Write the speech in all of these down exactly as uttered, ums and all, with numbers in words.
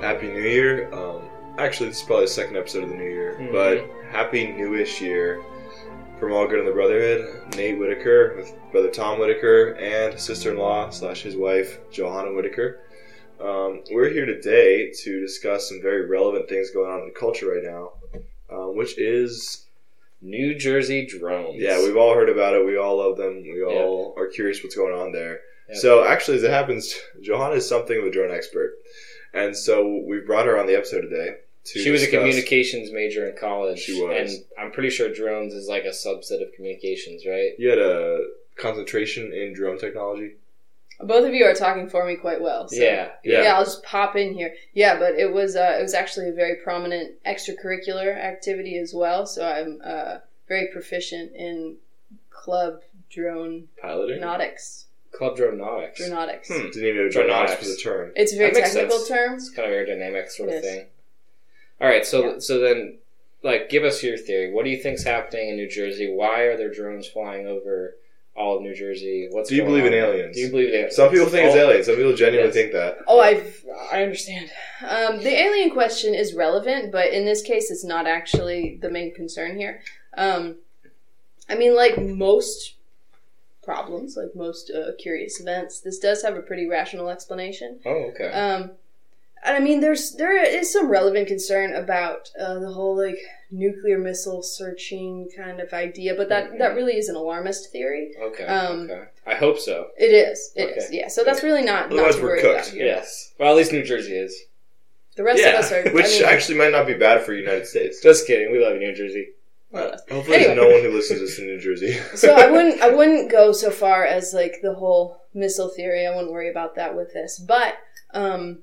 Happy New Year. Um, actually, this is probably the second episode of the New Year, mm-hmm. but Happy Newish Year from All Good in the Brotherhood. Nate Whitaker with brother Tom Whitaker and sister-in-law slash his wife, Johanna Whitaker. Um, we're here today to discuss some very relevant things going on in the culture right now, um, which is New Jersey drones. Yeah, we've all heard about it. We all love them. We all yep. are curious what's going on there. Yep. So actually, as it happens, Johanna is something of a drone expert. And so we brought her on the episode today. To she was discuss. a communications major in college. She was. And I'm pretty sure drones is like a subset of communications, right? You had a concentration in drone technology? Both of you are talking for me quite well. So. Yeah, yeah. Yeah, I'll just pop in here. Yeah, but it was uh, it was actually a very prominent extracurricular activity as well. So I'm uh, very proficient in club drone piloting nautics. Club drone nautics. Dronautics. Hmm. Didn't even know drone nautics was a term. It's a very technical sense. term. It's kind of aerodynamic sort it of is. thing. All right, so yeah. so then, like, give us your theory. What do you think's happening in New Jersey? Why are there drones flying over all of New Jersey? What's do you going believe on? in aliens? Do you believe in aliens? Some people think oh. it's aliens. Some people genuinely yes. think that. Oh, I I understand. Um, the alien question is relevant, but in this case, it's not actually the main concern here. Um, I mean, like most problems, like most uh, curious events, this does have a pretty rational explanation. Oh, okay. Um, and I mean, there's there is some relevant concern about uh, the whole like nuclear missile searching kind of idea, but that, mm-hmm. that really is an alarmist theory. Okay. Um, okay. I hope so. It is. It okay. is. Yeah. So that's really not. Otherwise, not to we're worry cooked. about here. Yes. Well, at least New Jersey is. The rest yeah, of us are. which I mean, actually might not be bad for the United States. Just kidding. We love you, New Jersey. Uh, hopefully, anyway. there's no one who listens to this in New Jersey. So I wouldn't. I wouldn't go so far as like the whole missile theory. I wouldn't worry about that with this. But um,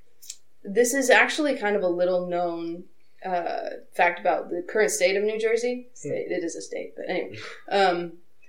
this is actually kind of a little known uh, fact about the current state of New Jersey. State, it is a state, but anyway. Um,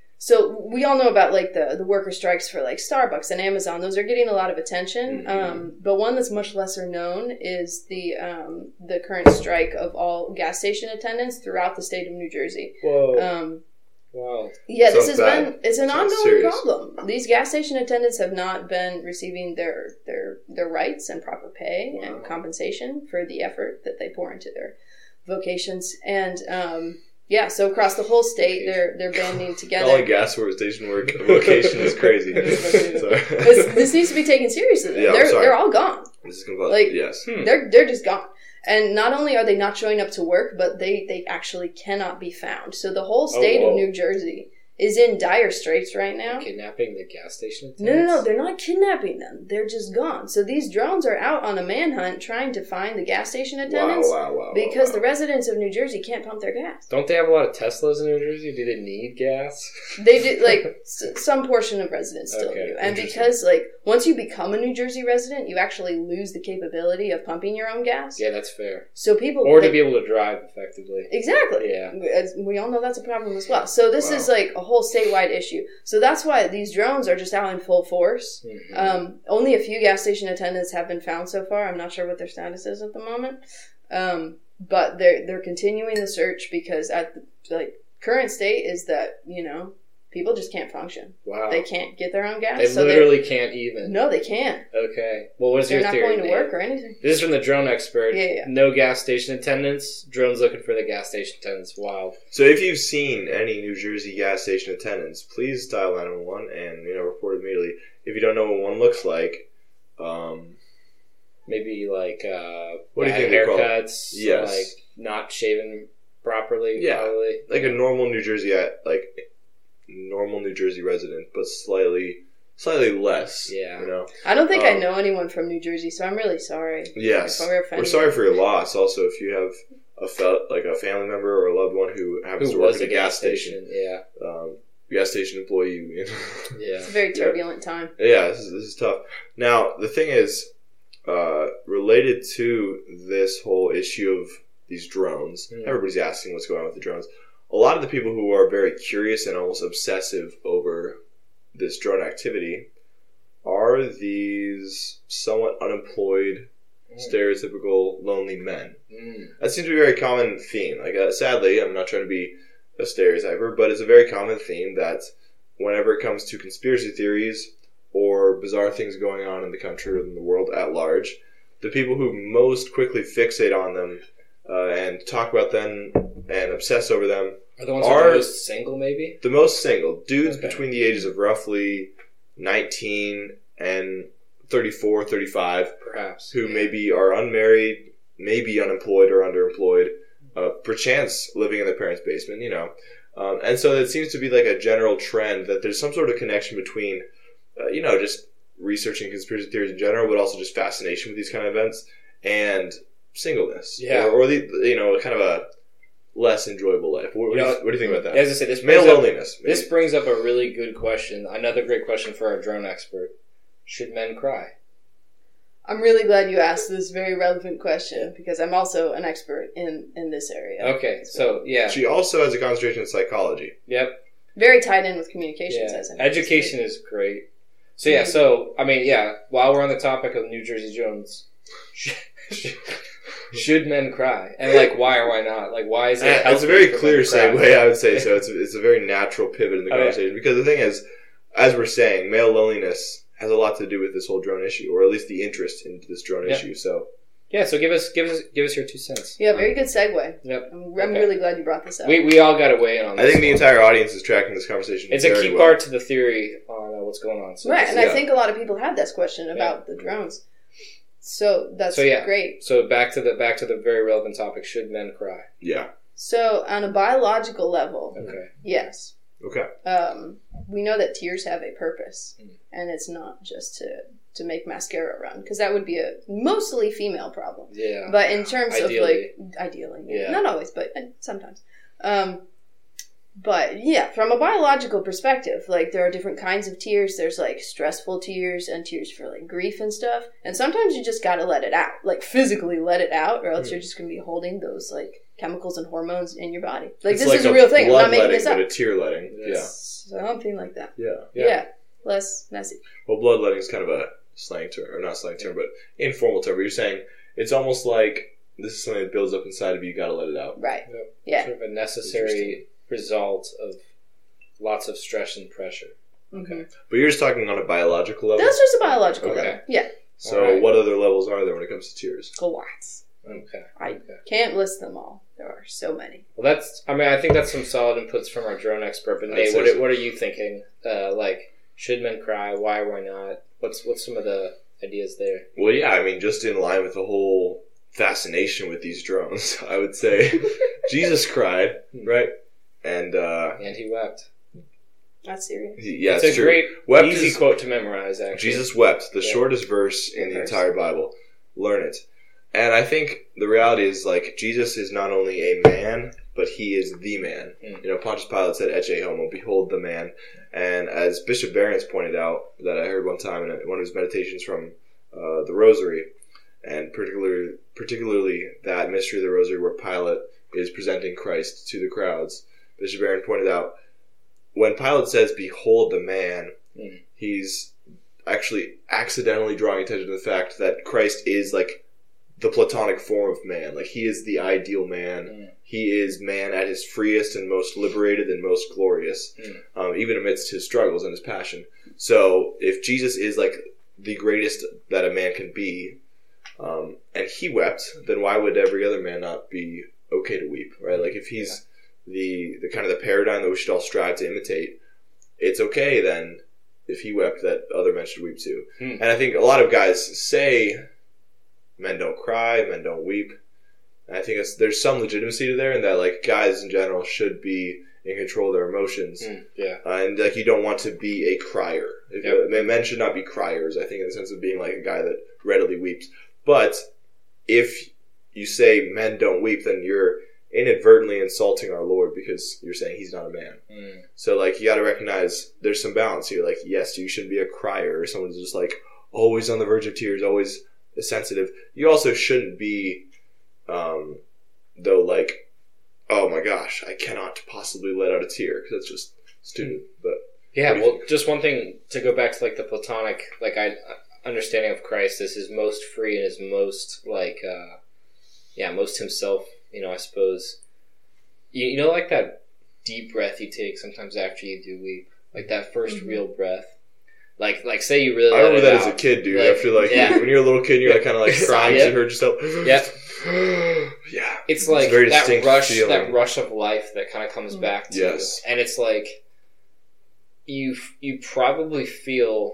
so we all know about like the, the worker strikes for like Starbucks and Amazon. Those are getting a lot of attention. Mm-hmm. Um, but one that's much lesser known is the um, the current strike of all gas station attendants throughout the state of New Jersey. Whoa. Um, wow. Yeah, this Sounds has bad. been it's an Sounds ongoing serious. problem. These gas station attendants have not been receiving their their their rights and proper pay Wow. and compensation for the effort that they pour into their vocations. And um, yeah, so across the whole state, they're they're banding together. Calling gas station work a vocation is crazy. Sorry. this, this needs to be taken seriously. Yeah, I'm they're sorry. they're all gone. This is completely, Like, yes. Hmm. They're they're just gone. And not only are they not showing up to work, but they, they actually cannot be found. So the whole state Oh, of New Jersey is in dire straits right now. Kidnapping the gas station No, no, attendants? no. They're not kidnapping them. They're just gone. So these drones are out on a manhunt trying to find the gas station attendants Wow, wow, wow. because wow. the residents of New Jersey can't pump their gas. Don't they have a lot of Teslas in New Jersey? Do they need gas? They do, like, s- some portion of residents still Okay, do. And interesting. because, like, once you become a New Jersey resident, you actually lose the capability of pumping your own gas. Yeah, that's fair. So people... Or to like- be able to drive effectively. Exactly. Yeah. As we all know that's a problem as well. So this Wow. is like a whole statewide issue. So that's why these drones are just out in full force. Mm-hmm. Um, only a few gas station attendants have been found so far. I'm not sure what their status is at the moment. Um, but they're they're continuing the search because at the like current state is that, you know, people just can't function. Wow. They can't get their own gas. They so literally can't even. No, they can't. Okay. Well, what is They're your not theory? going to Nate? work or anything. This is from the drone expert. Yeah, yeah. No gas station attendants. Drones looking for the gas station attendants. Wow. So if you've seen any New Jersey gas station attendants, please dial nine one one and, you know, report immediately. If you don't know what one looks like, um, Maybe like uh, What do you bad think they're called? haircuts. Yes. Like not shaven properly. Yeah. Probably. like a normal New Jersey, like normal New Jersey resident, but slightly, slightly less. Yeah. You know. I don't think I Um, know anyone from New Jersey, so I'm really sorry. Yes, If we're offending we're sorry you. for your loss. Also, if you have a fel- like a family member or a loved one who happens Who to work was at a gas station, Yeah. um, gas station employee. You know? Yeah. It's a very turbulent time. Yeah, this is, this is tough. Now, the thing is, uh, related to this whole issue of these drones, Mm. everybody's asking what's going on with the drones. A lot of the people who are very curious and almost obsessive over this drone activity are these somewhat unemployed, stereotypical lonely men. Mm. That seems to be a very common theme. Like, uh, sadly, I'm not trying to be a stereotyper, but it's a very common theme that whenever it comes to conspiracy theories or bizarre things going on in the country or in the world at large, the people who most quickly fixate on them uh, and talk about them and obsess over them Are the ones who are are the most single, maybe? the most single. Dudes Okay. between the ages of roughly nineteen and thirty-four, thirty-five, Perhaps. who maybe are unmarried, maybe unemployed or underemployed, uh, perchance living in their parents' basement, you know. Um, and so it seems to be like a general trend that there's some sort of connection between, uh, you know, just researching conspiracy theories in general, but also just fascination with these kind of events and singleness. Yeah. Or, or the, you know, kind of a less enjoyable life. What, what, You do, know, you, what do you think about that? As I said, this Male brings up- loneliness. maybe. This brings up a really good question. Another great question for our drone expert. Should men cry? I'm really glad you asked this very relevant question because I'm also an expert in, in this area. Okay, so, yeah. She also has a concentration in psychology. Yep. Very tied in with communications. Yeah. As an Education is great. So, yeah, so, I mean, yeah, while we're on the topic of New Jersey Jones, should men cry? And, like, why or why not? Like, why is it Uh, It's a healthy very for clear men to cry? segue, I would say. So it's it's a very natural pivot in the Oh, yeah. conversation because the thing is, as we're saying, male loneliness has a lot to do with this whole drone issue, or at least the interest in this drone Yeah. issue. So Yeah, so give us give us, give us your two cents. Yeah, very good segue. Yep. I'm, I'm Okay. really glad you brought this up. We, we all got to weigh in on I this think the one. entire audience is tracking this conversation. It's a very key well. part to the theory on uh, what's going on. So right, this and is- I think a lot of people had this question about the drones. So that's So, yeah. great. So back to the back to the very relevant topic: should men cry? Yeah. So on a biological level, Okay. yes. Okay. Um, we know that tears have a purpose, Mm. and it's not just to, to make mascara run, because that would be a mostly female problem. Yeah. But in terms Ideally. of like ideally, yeah. Yeah. Not always, but uh, sometimes. Um, but yeah, from a biological perspective, like there are different kinds of tears. There's like stressful tears and tears for like grief and stuff. And sometimes you just gotta let it out, like physically let it out, or else Mm. you're just gonna be holding those like chemicals and hormones in your body. Like It's this like is a real thing. I'm not making bloodletting, this up. but a tear letting. Yeah. Something like that. Yeah. Yeah. Yeah. Less messy. Well, bloodletting is kind of a slang term, or not slang term, but informal term. But you're saying it's almost like this is something that builds up inside of you. You got to let it out. Right. Yep. Yeah. Sort of a necessary result of lots of stress and pressure. Okay. But you're just talking on a biological level. That's just a biological Okay. level. Yeah. So, Alright. what other levels are there when it comes to tears? Lots. Okay. I Okay. can't list them all. There are so many. Well, that's. I mean, I think that's some solid inputs from our drone expert. But I'd Nate, say what, so. what are you thinking? Uh, like, should men cry? Why? Why not? What's what's some of the ideas there? Well, yeah, I mean, just in line with the whole fascination with these drones, I would say Jesus cried, right? And uh, And he wept. That's serious. he- yeah, it's it's a true. great, Wept easy is- quote to memorize. Actually, Jesus wept, the Yeah. shortest verse in the Verse. entire Bible. Learn it. And I think the reality is, like, Jesus is not only a man, but he is the man. Mm. You know, Pontius Pilate said, Ecce homo, behold the man. And as Bishop Barron's pointed out, that I heard one time in one of his meditations from uh, the Rosary, and particularly, particularly that mystery of the Rosary where Pilate is presenting Christ to the crowds, Bishop Barron pointed out, when Pilate says, behold the man, Mm. he's actually accidentally drawing attention to the fact that Christ is like the platonic form of man. Like, he is the ideal man. Mm. He is man at his freest and most liberated and most glorious, Mm. um, even amidst his struggles and his passion. So if Jesus is like the greatest that a man can be, um, and he wept, then why would every other man not be okay to weep, right? Like, if he's the, the kind of the paradigm that we should all strive to imitate, it's okay then if he wept that other men should weep too. Hmm. And I think a lot of guys say men don't cry, men don't weep. And I think it's, there's some legitimacy to there, and that like guys in general should be in control of their emotions, Mm, yeah. uh, and like you don't want to be a crier. If, Yep. uh, men should not be criers. I think in the sense of being like a guy that readily weeps. But if you say men don't weep, then you're inadvertently insulting our Lord because you're saying he's not a man. Mm. So, like, you got to recognize there's some balance here. Like, yes, you shouldn't be a crier or someone who's just, like, always on the verge of tears, always sensitive. You also shouldn't be, um, though, like, oh my gosh, I cannot possibly let out a tear because that's just stupid. But Yeah, What do you well, just one thing to go back to like the Platonic, like I understanding of Christ is his most free and his most like, uh, yeah, most himself. You know, I suppose. You, you know, like that deep breath you take sometimes after you do weep, like that first Mhm. real breath. Like, like say you really. I remember that out. as a kid, dude. Like, After like yeah. when you're a little kid, you're like kind of like crying. Yeah. You heard yourself. Yeah. Yeah. It's like it's a very that distinct rush, feeling. that rush of life that kind of comes back to Yes. you, and it's like you you probably feel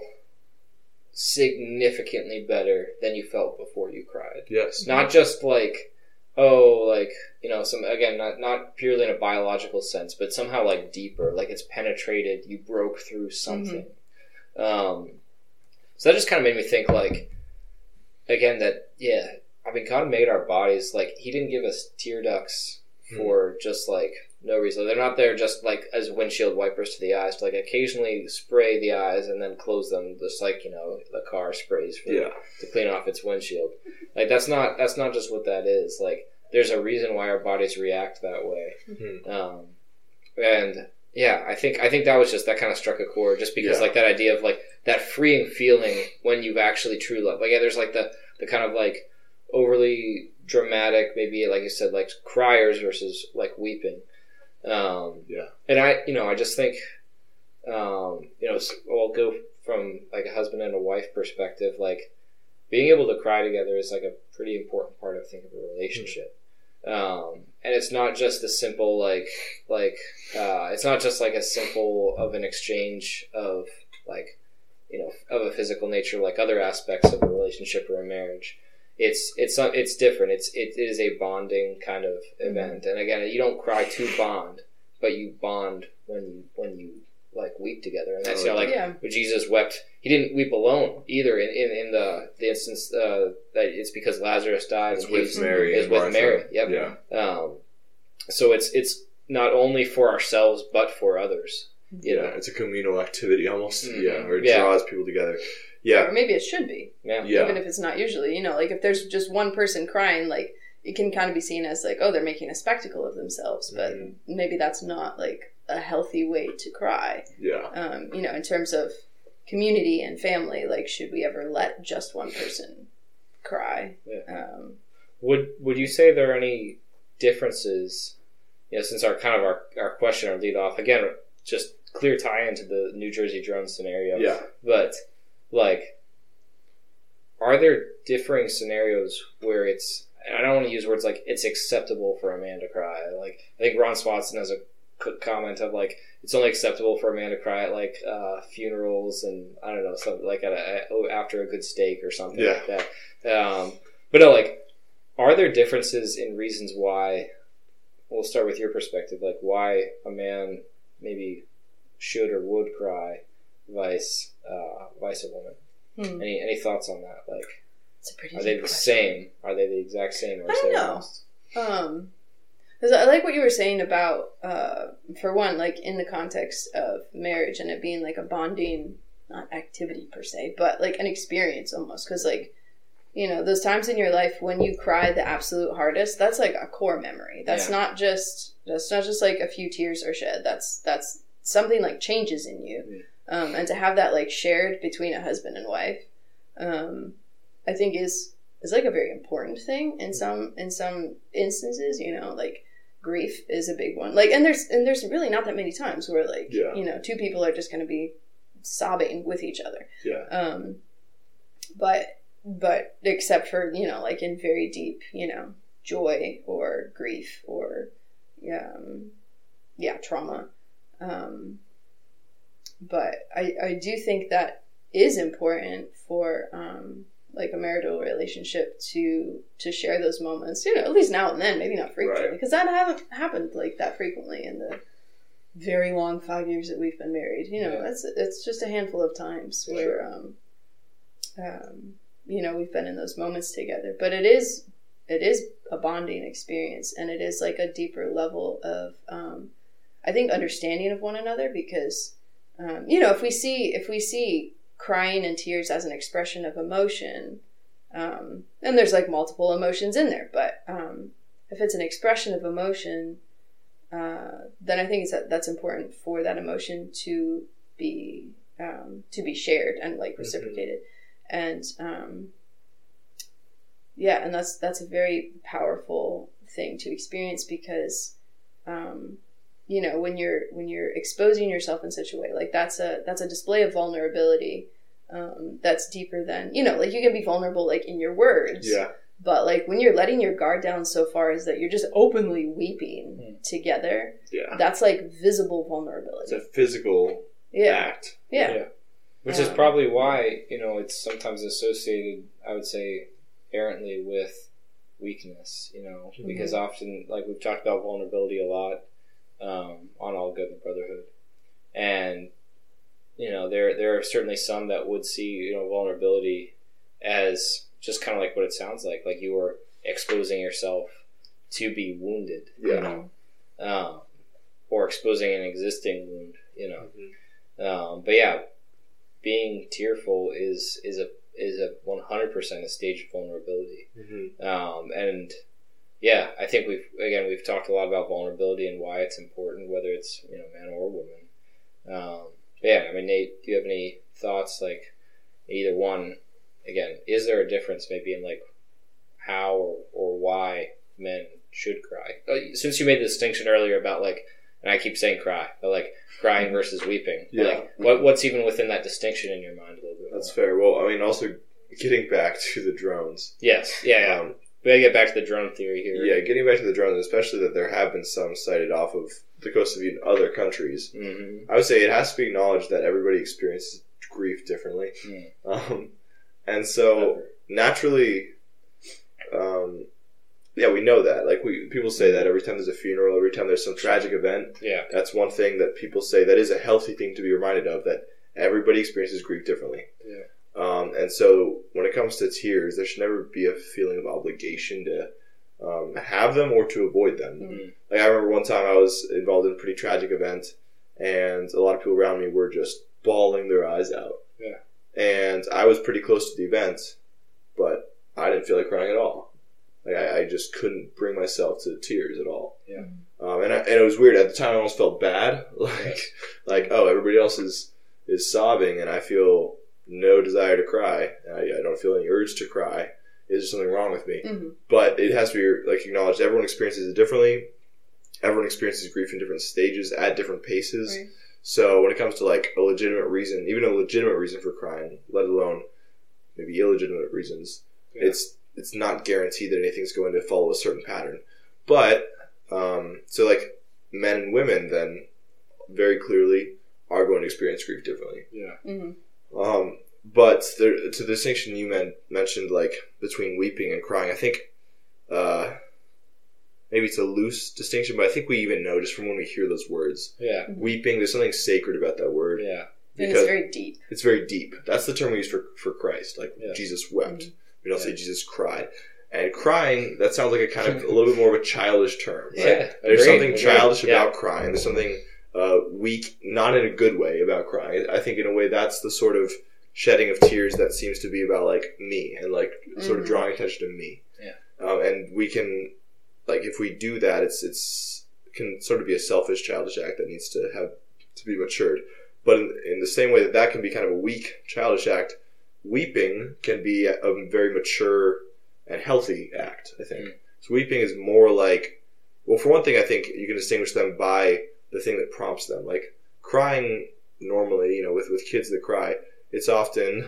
significantly better than you felt before you cried. Yes. Not just like, oh, like, you know, some again, not not purely in a biological sense, but somehow like deeper, like it's penetrated, you broke through something. Mm-hmm. Um, so that just kind of made me think, like, again, that, yeah, I mean, God made our bodies, like, He didn't give us tear ducts for mm-hmm. just, like, no reason. They're not there just, like, as windshield wipers to the eyes, to, like, occasionally spray the eyes and then close them, just like, you know, the car sprays for, yeah. to clean off its windshield. Like, that's not, that's not just what that is. Like, there's a reason why our bodies react that way. Mm-hmm. Um, and, yeah, I think, I think that was just, that kind of struck a chord, just because, yeah. like, that idea of, like, that freeing feeling when you've actually true love. Like, yeah, there's, like, the, the kind of, like, overly dramatic, maybe, like you said, like, criers versus, like, weeping. Um, yeah. And I, you know, I just think, um, you know, I'll go from, like, a husband and a wife perspective, like, being able to cry together is, like, a pretty important part, I think, of a relationship. Um, and it's not just a simple, like, like, uh, it's not just, like, a simple of an exchange of, like, you know, of a physical nature, like other aspects of a relationship or a marriage. It's it's it's different. It's it is a bonding kind of event. And again, you don't cry to bond, but you bond when you when you like weep together. And that's, you know, like yeah. when Jesus wept, He didn't weep alone either. In in, in the the instance uh, that it's because Lazarus died. It's and with Mary. It's with Mary. Yep. Yeah. Um, so it's it's not only for ourselves but for others. You yeah, know? It's a communal activity almost. Mm-hmm. Yeah, where it yeah. draws people together. Yeah. Or maybe it should be. Yeah. yeah. Even if it's not usually. You know, like if there's just one person crying, like it can kind of be seen as like, oh, they're making a spectacle of themselves. But mm-hmm. maybe that's not like a healthy way to cry. Yeah. Um, you know, in terms of community and family, like should we ever let just one person cry? Yeah. Um, would Would you say there are any differences, you know, since our kind of our, our question, our lead off, again, just clear tie into the New Jersey drone scenario. Yeah. But, like, are there differing scenarios where it's, and I don't want to use words like it's acceptable for a man to cry. Like, I think Ron Swanson has a comment of, like, it's only acceptable for a man to cry at, like, uh, funerals and, I don't know, something like at a, after a good steak or something yeah. like that. Um, but no, like, are there differences in reasons why, we'll start with your perspective, like why a man maybe should or would cry, vice uh, vice a woman. Hmm. Any any thoughts on that? Like, it's a pretty are they the question. same? Are they the exact same? Or I don't know. Um, because I like what you were saying about, uh, for one, like in the context of marriage and it being like a bonding, not activity per se, but like an experience almost. Because like, you know, those times in your life when you cry the absolute hardest, that's like a core memory. That's yeah. not just that's not just like a few tears are shed. That's that's something like changes in you. Mm. Um, and to have that like shared between a husband and wife, um, I think is is like a very important thing in some in some instances. You know, like grief is a big one. Like, and there's and there's really not that many times where like yeah. you know two people are just going to be sobbing with each other. Yeah. Um, but. But except for, you know, like in very deep, you know, joy or grief or, um, yeah, trauma. Um, but I, I do think that is important for, um, like a marital relationship to, to share those moments, you know, at least now and then, maybe not frequently, right. because that hasn't happened like that frequently in the very long five years that we've been married. You know, yeah. it's, it's just a handful of times for where, sure. um, um, you know, we've been in those moments together, but it is, it is a bonding experience, and it is like a deeper level of, um, I think, understanding of one another, because, um, you know, if we see, if we see crying and tears as an expression of emotion, um, and there's like multiple emotions in there, but, um, if it's an expression of emotion, uh, then I think it's that that's important for that emotion to be, um, to be shared and like reciprocated. Mm-hmm. And, um, yeah, and that's, that's a very powerful thing to experience because, um, you know, when you're when you're exposing yourself in such a way, like that's a that's a display of vulnerability um, that's deeper than, you know, like you can be vulnerable like in your words. Yeah. But like when you're letting your guard down so far as that you're just openly weeping mm. together, yeah, that's like visible vulnerability. It's a physical yeah. act. Yeah. yeah. Which um, is probably why, you know, it's sometimes associated, I would say, errantly with weakness, you know, mm-hmm. because often, like we've talked about vulnerability a lot um, on All Good in the Brotherhood. And, you know, there there are certainly some that would see, you know, vulnerability as just kind of like what it sounds like, like you were exposing yourself to be wounded, yeah. you know, um, or exposing an existing wound, you know. Mm-hmm. Um, but yeah, being tearful is is a is a one hundred percent a stage of vulnerability, mm-hmm. um, and yeah, I think we've again we've talked a lot about vulnerability and why it's important, whether it's you know man or woman. Um, yeah, I mean, Nate, do you have any thoughts like either one? Again, is there a difference maybe in like how or, or why men should cry? Uh, since you made the distinction earlier about like, and I keep saying cry, but like crying versus weeping. Yeah. Like, what what's even within that distinction in your mind a little bit? That's more? fair. Well, I mean, also getting back to the drones. Yes. Yeah. Yeah. Um, we gotta get back to the drone theory here. Yeah, getting back to the drones, especially that there have been some cited off of the coast of Eden, other countries. Mm-hmm. I would say it has to be acknowledged that everybody experiences grief differently. Mm. Um, and so naturally, um, yeah, we know that. Like we people say that every time there's a funeral, every time there's some tragic event. Yeah, that's one thing that people say that is a healthy thing to be reminded of. That everybody experiences grief differently. Yeah. Um, and so when it comes to tears, there should never be a feeling of obligation to um, have them or to avoid them. Mm-hmm. Like I remember one time I was involved in a pretty tragic event, and a lot of people around me were just bawling their eyes out. Yeah. And I was pretty close to the event, but I didn't feel like crying at all. Like I, I just couldn't bring myself to tears at all. Yeah. Um, and I, and it was weird. At the time, I almost felt bad. Like yeah. like oh, everybody else is is sobbing, and I feel no desire to cry. I, I don't feel any urge to cry. Is there something wrong with me? Mm-hmm. But it has to be like acknowledged. Everyone experiences it differently. Everyone experiences grief in different stages at different paces. Right. So when it comes to like a legitimate reason, even a legitimate reason for crying, let alone maybe illegitimate reasons, yeah. it's it's not guaranteed that anything's going to follow a certain pattern. But um, so like men and women then very clearly are going to experience grief differently. Yeah. Mm-hmm. Um, but there, to the distinction you men- mentioned, like between weeping and crying, I think uh, maybe it's a loose distinction, but I think we even know just from when we hear those words. Yeah. Weeping, there's something sacred about that word. Yeah. And it's very deep. It's very deep. That's the term we use for, for Christ. Like yeah. Jesus wept. Mm-hmm. We don't yeah. say Jesus cried. And crying, that sounds like a kind of a little bit more of a childish term. Right? Yeah. There's Agreed. something childish Agreed. about yeah. crying. There's something uh, weak, not in a good way, about crying. I think in a way that's the sort of shedding of tears that seems to be about like me and like mm-hmm. sort of drawing attention to me. Yeah. Um, and we can, like, if we do that, it's it's it can sort of be a selfish, childish act that needs to have to be matured. But in, in the same way that that can be kind of a weak, childish act, weeping can be a, a very mature and healthy act, I think. Mm. So weeping is more like, well, for one thing, I think you can distinguish them by the thing that prompts them. Like, crying normally, you know, with, with kids that cry, it's often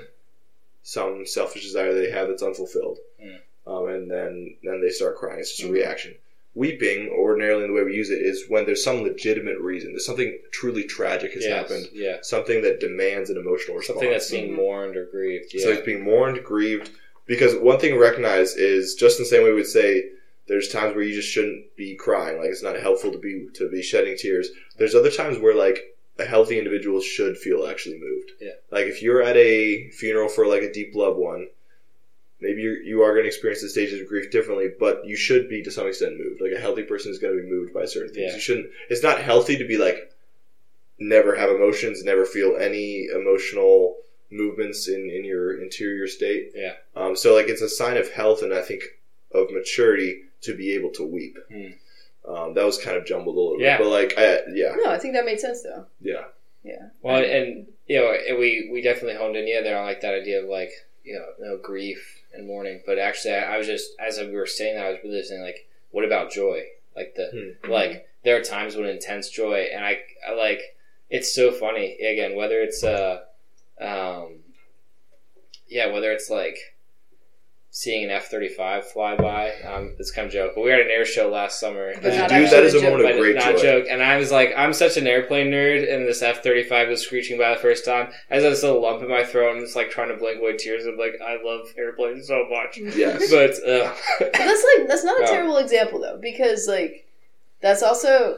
some selfish desire they have that's unfulfilled. Mm. Um, and then, then they start crying. It's just a reaction. Weeping, ordinarily in the way we use it, is when there's some legitimate reason. There's something truly tragic has yes, happened. Yeah. Something that demands an emotional response. Something that's being mm-hmm. mourned or grieved. Yeah. So it's being mourned, grieved. Because one thing to recognize is, just in the same way we would say, there's times where you just shouldn't be crying. Like, it's not helpful to be to be shedding tears. There's other times where, like, a healthy individual should feel actually moved. Yeah. Like, if you're at a funeral for, like, a deep loved one, maybe you're, you are going to experience the stages of grief differently, but you should be to some extent moved. Like, a healthy person is going to be moved by certain things. Yeah. You shouldn't. It's not healthy to be like never have emotions, never feel any emotional movements in, in your interior state. Yeah. Um. So like, it's a sign of health, and I think of maturity to be able to weep. Mm. Um. That was kind of jumbled a little yeah. bit, but like, I, yeah. No, I think that made sense though. Yeah. Yeah. Well, and you know, we we definitely honed in yeah there on like that idea of like you know no grief and mourning, but actually I, I was just as we were saying that I was really saying like what about joy, like the hmm. like there are times when intense joy, and I, I like, it's so funny, again, whether it's, uh, um, yeah, whether it's like seeing an F thirty-five fly by, um, it's kind of a joke, but we were at an air show last summer. But Dude, not that actually is a joke. moment of But great not joy. joke. And I was like, I'm such an airplane nerd, and this F thirty-five was screeching by the first time. I just had this little lump in my throat, and it's like trying to blink away tears. I'm like, I love airplanes so much. Yes. But, uh, But that's like that's not a No. terrible example though, because like that's also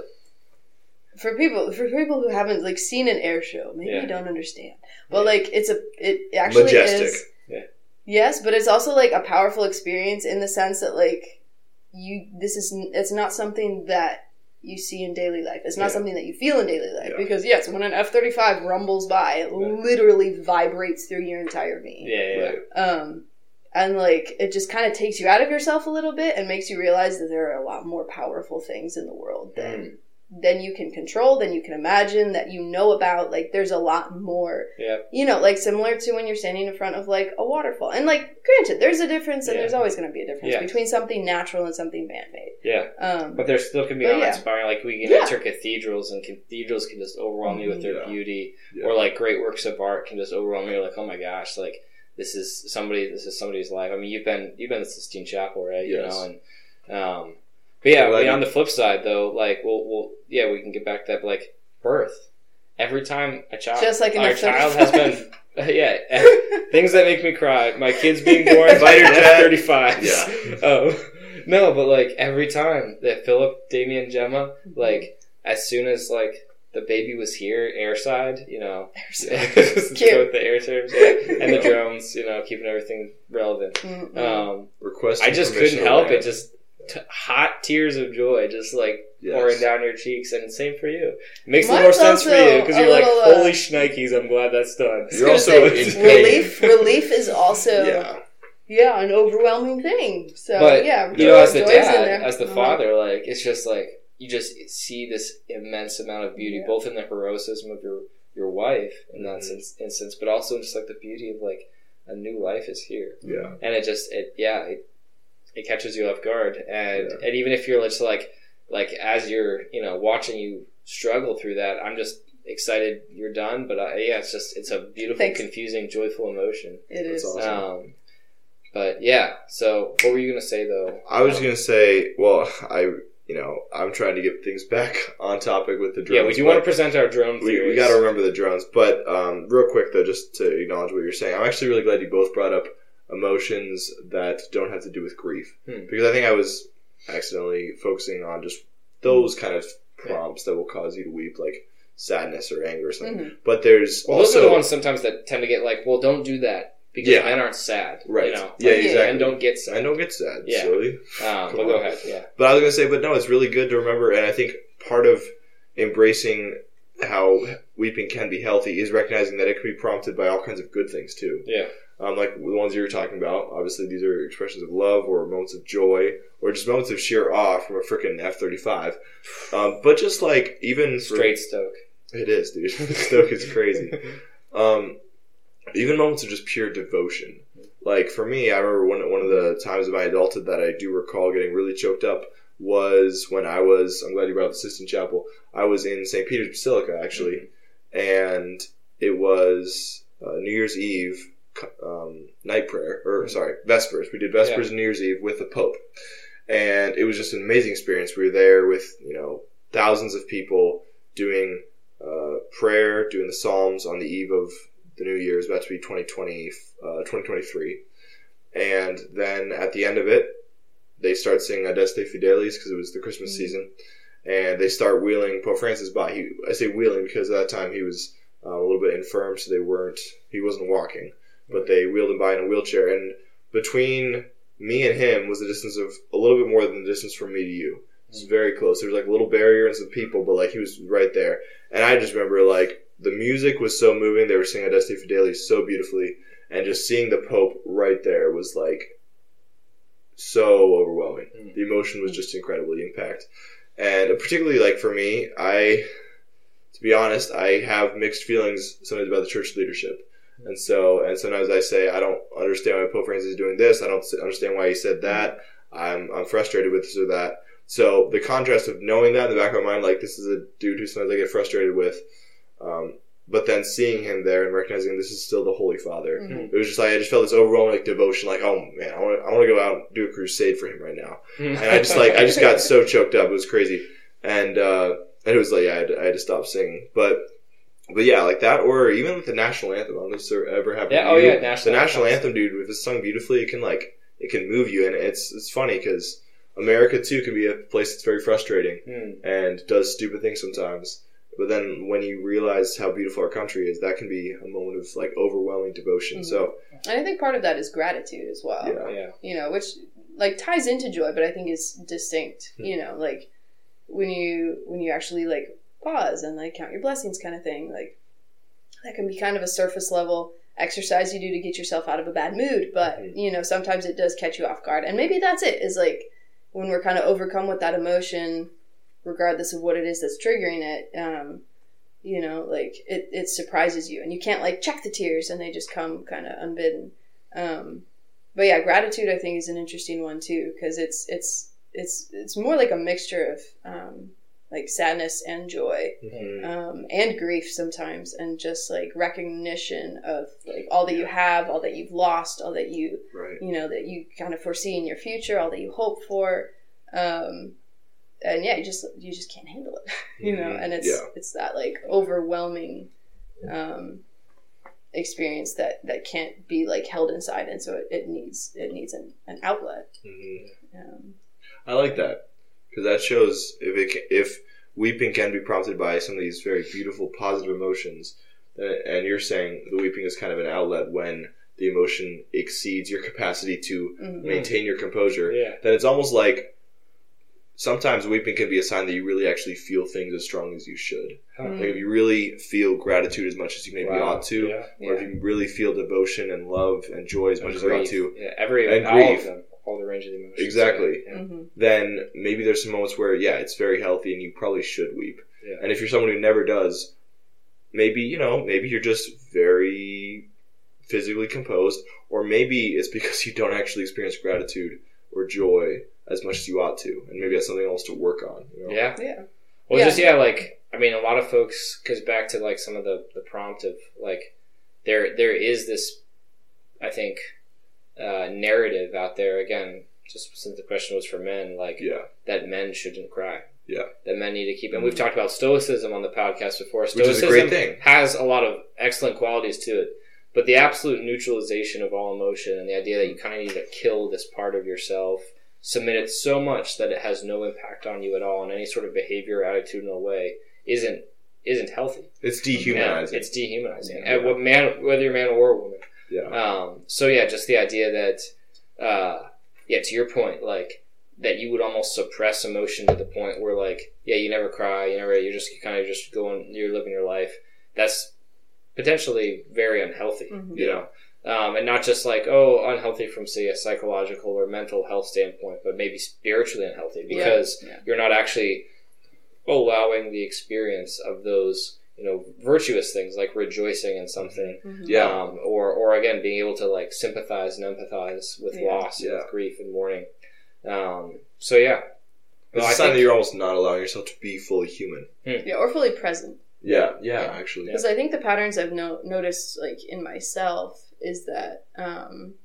for people for people who haven't like seen an air show, maybe Yeah. you don't understand. But like it's a it actually Majestic. is Yeah. Yes, but it's also like a powerful experience in the sense that like you this is it's not something that you see in daily life. It's not Yeah. something that you feel in daily life Yeah. because yes, when an F thirty-five rumbles by, it Yeah. literally vibrates through your entire being. yeah, yeah. Right. Um, and like it just kind of takes you out of yourself a little bit and makes you realize that there are a lot more powerful things in the world than than you can control, than you can imagine, that you know about. Like there's a lot more, Yeah. you know, like similar to when you're standing in front of like a waterfall. And like granted, there's a difference, and Yeah. there's always going to be a difference Yeah. between something natural and something man-made. Yeah. Um, But there still can be But awe yeah. inspiring. Like we can Yeah. enter cathedrals, and cathedrals can just overwhelm you with their Yeah. beauty, Yeah. or like great works of art can just overwhelm you. You're like, oh my gosh, like this is somebody, this is somebody's life. I mean, you've been you've been to Sistine Chapel, right? You Yes. know, and um, but yeah, Well, I mean, I- on the flip side though, like we'll we'll yeah, we can get back to that. But like birth, every time a child, Just like an our F child thirty-five. has been. Yeah, things that make me cry. My kids being born by Fighter jet. F thirty-fives. Yeah. Um, no, but like every time that Philip, Damien, Gemma, like as soon as like the baby was here, airside, you know, Cute. go with the air terms, yeah, and the drones, you know, keeping everything relevant. Mm-mm. Um, Requesting I just permission couldn't help to it. Just t- hot tears of joy, just like Yes. pouring down your cheeks, and same for you. It makes Mine's more sense for also you because a you're like, little, uh, holy shnikes, I'm glad that's done. I was You're gonna also say, in pain. relief. Relief is also Yeah. yeah an overwhelming thing. So But yeah, you know, joy- as the joy's in dad, there. as the Uh-huh. father, like it's just like you just see this immense amount of beauty, Yeah. both in the heroism of your your wife in that Mhm. sense, instance, but also just like the beauty of like a new life is here, Yeah. and it just it yeah it, it catches you off guard, and Yeah. and even if you're just like like as you're you know watching you struggle through that, I'm just excited you're done, but I, yeah, it's just it's a beautiful, Thanks. confusing, joyful emotion. It That's is. awesome. Um, but yeah, so what were you gonna say though? I was gonna say, well, I, you know, I'm trying to get things back on topic with the drones. Yeah, we do but want to present our drone We, theories. we got to remember the drones, but um, real quick though, just to acknowledge what you're saying, I'm actually really glad you both brought up emotions that don't have to do with grief, Hmm. because I think I was accidentally focusing on just those kind of prompts that will cause you to weep, like sadness or anger or something. Mhm. But there's Well, also those are the ones sometimes that tend to get like, well, don't do that because Yeah. men aren't sad, Right. You know, Yeah, Like, exactly. Men don't get sad. I don't get sad, Yeah. silly. Um, Come but go on. ahead. Yeah. But I was going to say, but no, it's really good to remember, and I think part of embracing how weeping can be healthy is recognizing that it can be prompted by all kinds of good things too. Yeah. Um, like the ones you were talking about. Obviously, these are expressions of love or moments of joy or just moments of sheer awe from a freaking F thirty-five. Um, but just like even for, Straight stoke. it is, dude. Stoke is crazy. Um, even moments of just pure devotion. Like for me, I remember one one of the times of my adulthood that I do recall getting really choked up was when I was. I'm glad you brought up the Sistine Chapel. I was in Saint Peter's Basilica actually, and it was uh, New Year's Eve um, night prayer, or sorry, Vespers. We did Vespers Yeah. and New Year's Eve with the Pope, and it was just an amazing experience. We were there with you know thousands of people doing uh, prayer, doing the Psalms on the eve of the New Year. It was about to be twenty twenty, uh, twenty twenty-three, and then at the end of it, they start singing Adeste Fidelis because it was the Christmas Mm-hmm. season, and they start wheeling Pope Francis by. He, I say wheeling because at that time he was uh, a little bit infirm, so they weren't. He wasn't walking, but they wheeled him by in a wheelchair, and between me and him was the distance of a little bit more than the distance from me to you. It was very close. There was like a little barrier and some people, but like he was right there. And I just remember like the music was so moving. They were singing Adeste Fidelis so beautifully, and just seeing the Pope right there was like so overwhelming. Mm. The emotion was just incredibly impact. And particularly like for me, I, to be honest, I have mixed feelings sometimes about the church leadership. And so, and sometimes I say, I don't understand why Pope Francis is doing this. I don't understand why he said that. I'm, I'm frustrated with this or that. So the contrast of knowing that in the back of my mind, like, this is a dude who sometimes I get frustrated with, um, but then seeing him there and recognizing this is still the Holy Father, Mhm. it was just like I just felt this overwhelming like devotion, like, oh man, I want to I want to go out and do a crusade for him right now. And I just like I just got so choked up, it was crazy, and uh, and it was like yeah, I had, to, I had to stop singing, but but yeah, like that, or even with the national anthem. I don't know if this ever happened. Yeah, to oh you. yeah, national the national anthem. anthem, dude. If it's sung beautifully, it can like it can move you, and it's it's funny because America too can be a place that's very frustrating Hmm. and does stupid things sometimes. But then when you realize how beautiful our country is, that can be a moment of like overwhelming devotion. Mhm. So And I think part of that is gratitude as well. yeah, Yeah. You know, which like ties into joy, but I think is distinct. Hmm. You know, like when you when you actually like pause and like count your blessings, kind of thing. Like that can be kind of a surface level exercise you do to get yourself out of a bad mood, but Mhm. you know, sometimes it does catch you off guard, and maybe that's it. Is like when we're kind of overcome with that emotion, regardless of what it is that's triggering it. Um, you know, like it, it surprises you, and you can't like check the tears, and they just come kind of unbidden. Um, but yeah, gratitude I think is an interesting one too, because it's it's it's it's more like a mixture of um, like sadness and joy, Mhm. um, and grief sometimes, and just like recognition of like all that you have, all that you've lost, all that you right. you know that you kind of foresee in your future, all that you hope for, um, and yeah, you just you just can't handle it, you know, Mhm. and it's Yeah. it's that like overwhelming um, experience that that can't be like held inside, and so it, it needs it needs an, an outlet. Mhm. Um, I like that because that shows if it can, if weeping can be prompted by some of these very beautiful positive emotions, uh, and you're saying the weeping is kind of an outlet when the emotion exceeds your capacity to mhm. maintain your composure. Yeah. Then it's almost like sometimes weeping can be a sign that you really actually feel things as strong as you should. Mm. Like if you really feel gratitude as much as you maybe Wow. ought to, Yeah. or if you really feel devotion and love and joy as much And as you ought grief. to, Yeah, every And all grief. of them, all the range of the emotions. Exactly. Yeah. Mhm. then maybe there's some moments where, yeah, it's very healthy and you probably should weep. Yeah. And if you're someone who never does, maybe, you know, maybe you're just very physically composed, or maybe it's because you don't actually experience gratitude or joy as much as you ought to, and maybe that's something else to work on. You know? Yeah. Yeah. Well, Yeah. just yeah, like I mean, a lot of folks goes back to like some of the, the prompt of like there there is this, I think, uh, narrative out there again. Just since the question was for men, like Yeah. that men shouldn't cry. Yeah. That men need to keep, and we've talked about stoicism on the podcast before. Which Stoicism is a great thing. has a lot of excellent qualities to it, but the absolute neutralization of all emotion and the idea that you kind of need to kill this part of yourself, submit it so much that it has no impact on you at all in any sort of behavior or attitudinal way, isn't isn't healthy. It's Yeah, dehumanizing. it's dehumanizing. Yeah. And what man, whether you're a man or a woman. Yeah. Um, so yeah, just the idea that, uh, yeah, to your point, like that you would almost suppress emotion to the point where, like, yeah, you never cry, you never, you're just kind of just going, you're living your life. That's potentially very unhealthy, Mhm. you know, um, and not just like, oh, unhealthy from say a psychological or mental health standpoint, but maybe spiritually unhealthy because Yeah. you're not actually allowing the experience of those, you know, virtuous things like rejoicing in something. Mhm. Yeah. Um, or, or again, being able to like sympathize and empathize with Yeah. loss and Yeah. with grief and mourning. Um, so yeah, It's Well, a I sign think- that you're almost not allowing yourself to be fully human. Yeah, or fully present. Yeah. Yeah, Yeah. actually. Because I think the patterns I've no- noticed, like in myself, is that, um,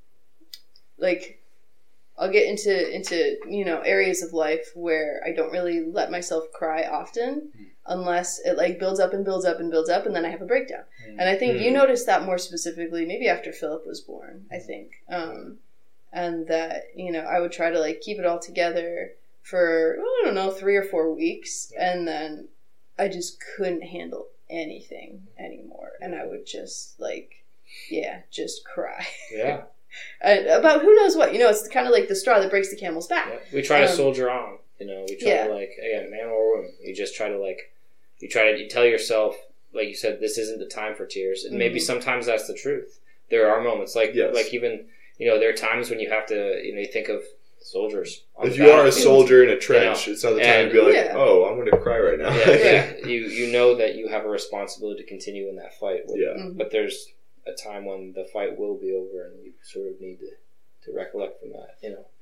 like, I'll get into into you know areas of life where I don't really let myself cry often, unless it like builds up and builds up and builds up, and then I have a breakdown. Mm. And I think you Mm. noticed that more specifically, maybe after Philip was born. I think, um, and that you know I would try to like keep it all together for I don't know three or four weeks, and then I just couldn't handle anything anymore, and I would just like, yeah, just cry yeah, and about who knows what. You know, it's kind of like the straw that breaks the camel's back. yeah. We try to Um, soldier on. You know, we try yeah. to like again, man or woman. You just try to like, you try to you tell yourself, like you said, this isn't the time for tears, and maybe Mhm. sometimes that's the truth. There are moments like Yes. like even you know there are times when you have to you know you think of soldiers. on If the you are a battlefield. soldier in a trench, You know, it's not the time and- to be like, Yeah. oh, I'm going to cry right now. yeah, yeah. You you know that you have a responsibility to continue in that fight. With, Yeah. Mhm. But there's a time when the fight will be over, and you sort of need to, to recollect from that. You know.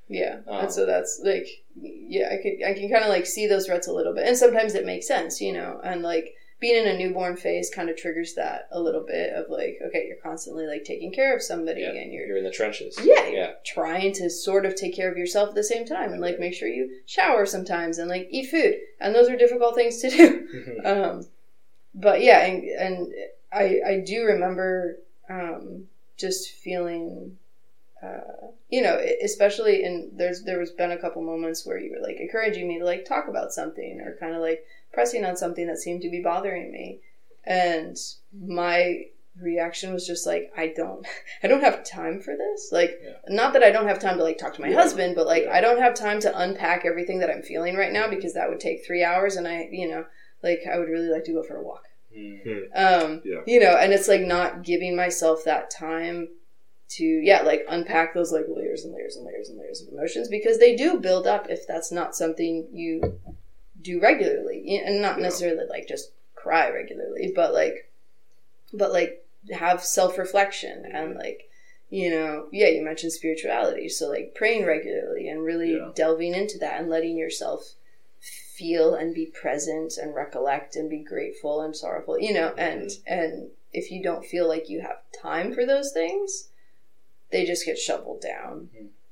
Yeah, Um, and so that's like, yeah, I could, I can kind of like see those threats a little bit, and sometimes it makes sense, you know, and like being in a newborn phase kind of triggers that a little bit of like, okay, you're constantly like taking care of somebody, Yeah. and you're, You're in the trenches. yeah, Yeah. trying to sort of take care of yourself at the same time, and like make sure you shower sometimes, and like eat food, and those are difficult things to do. Mhm. Um, but yeah, and, and I I do remember um, just feeling. Uh, you know, especially in there's there was been a couple moments where you were like encouraging me to like talk about something or kind of like pressing on something that seemed to be bothering me, and my reaction was just like, I don't I don't have time for this. Like, Yeah. not that I don't have time to like talk to my Yeah. husband, but like Yeah. I don't have time to unpack everything that I'm feeling right now, because that would take three hours, and I you know like I would really like to go for a walk. Mm. Um, Yeah. you know, and it's like not giving myself that time to, yeah, like unpack those like layers and layers and layers and layers of emotions, because they do build up if that's not something you do regularly, and not Yeah. necessarily like just cry regularly, but like, but like have self-reflection and like, you know, yeah, you mentioned spirituality. So like praying regularly and really Yeah. delving into that and letting yourself feel and be present and recollect and be grateful and sorrowful, you know, and, and if you don't feel like you have time for those things, they just get shoveled down.